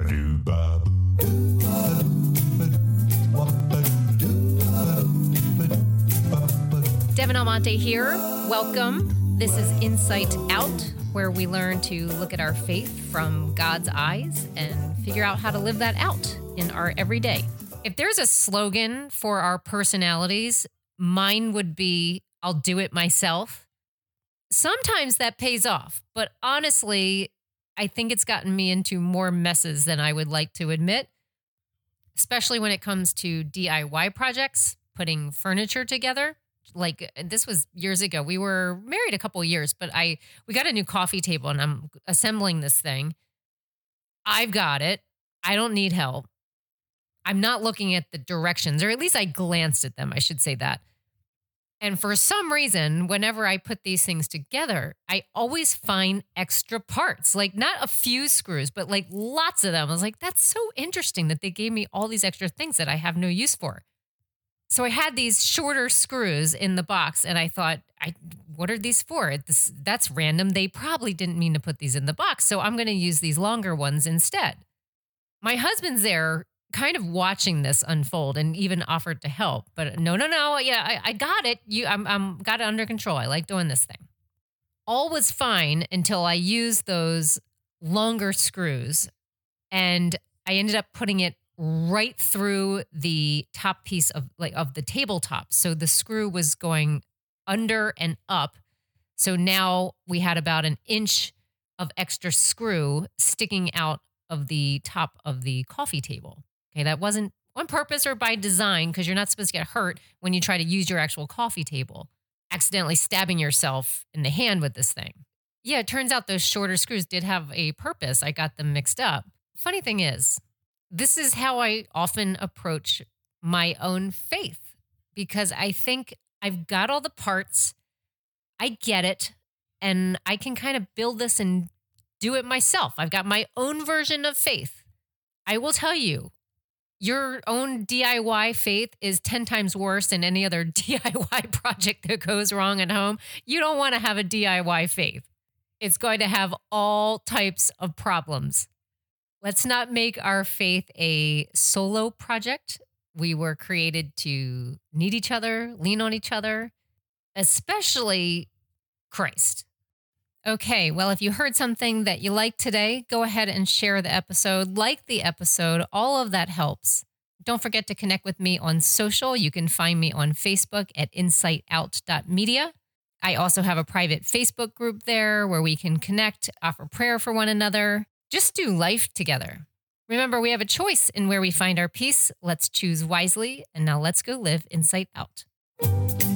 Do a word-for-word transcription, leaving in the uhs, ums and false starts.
Devin Almonte here. Welcome. This is Insight Out, where we learn to look at our faith from God's eyes and figure out how to live that out in our everyday. If there's a slogan for our personalities, mine would be, I'll do it myself. Sometimes that pays off, but honestly, I think it's gotten me into more messes than I would like to admit, especially when it comes to D I Y projects, putting furniture together. Like, this was years ago. We were married a couple of years, but I we got a new coffee table and I'm assembling this thing. I've got it. I don't need help. I'm not looking at the directions, or at least I glanced at them. I should say that. And for some reason, whenever I put these things together, I always find extra parts, like not a few screws, but like lots of them. I was like, that's so interesting that they gave me all these extra things that I have no use for. So I had these shorter screws in the box and I thought, I, what are these for? This, that's random. They probably didn't mean to put these in the box. So I'm going to use these longer ones instead. My husband's there kind of watching this unfold and even offered to help. But no, no, no. Yeah, I, I got it. You, I'm, I'm got it under control. I like doing this thing. All was fine until I used those longer screws and I ended up putting it right through the top piece of like of the tabletop. So the screw was going under and up. So now we had about an inch of extra screw sticking out of the top of the coffee table. Okay, that wasn't on purpose or by design, because you're not supposed to get hurt when you try to use your actual coffee table, accidentally stabbing yourself in the hand with this thing. Yeah, it turns out those shorter screws did have a purpose. I got them mixed up. Funny thing is, this is how I often approach my own faith, because I think I've got all the parts, I get it, and I can kind of build this and do it myself. I've got my own version of faith. I will tell you, your own D I Y faith is ten times worse than any other D I Y project that goes wrong at home. You don't want to have a D I Y faith. It's going to have all types of problems. Let's not make our faith a solo project. We were created to need each other, lean on each other, especially Christ. Okay, well, if you heard something that you liked today, go ahead and share the episode, like the episode. All of that helps. Don't forget to connect with me on social. You can find me on Facebook at insight out dot media. I also have a private Facebook group there where we can connect, offer prayer for one another, just do life together. Remember, we have a choice in where we find our peace. Let's choose wisely. And now let's go live Insight Out.